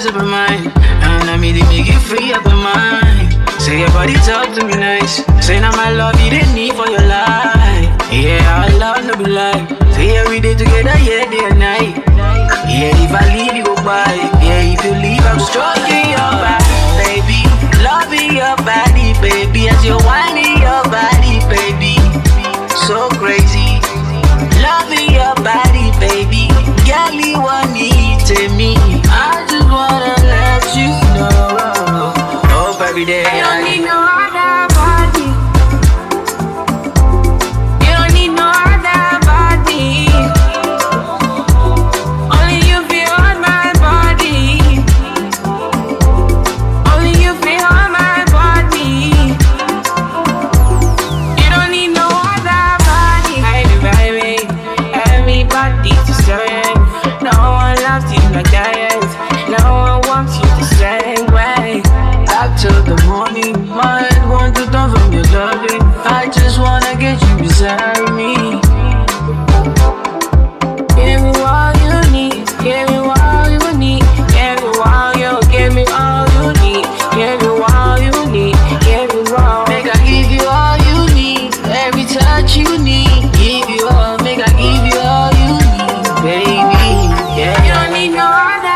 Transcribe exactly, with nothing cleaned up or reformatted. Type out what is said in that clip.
supermind. And I made it make you free up your mind. Say your body talk to me nice. Say now my love you didn't need for your life. Yeah, our love no be like. Say every day together, yeah, day and night. Yeah, if I leave you go by. Yeah, if you leave I'm stroking your back, baby. Loving your body, baby. As you're whining your body, baby. So crazy. Loving your body, baby. Girl, you want me to me. I just wanna let you know. Hope every day You don't I need no other body. You don't need no other body. Only you feel on my body. Only you feel on my body. You don't need no other body. I do, baby. Everybody's the same. No one loves you like that. No one wants you the same way. up till the morning. My head wants to turn from your loving. I just wanna get you beside me. Give me all you need. Give me all you need. Give me all you. Give me all you need. Give me all you need. Give me all. Make I give you all you need. Every touch you need. Give you all. Make I give you all you need, baby. Yeah. You don't need no other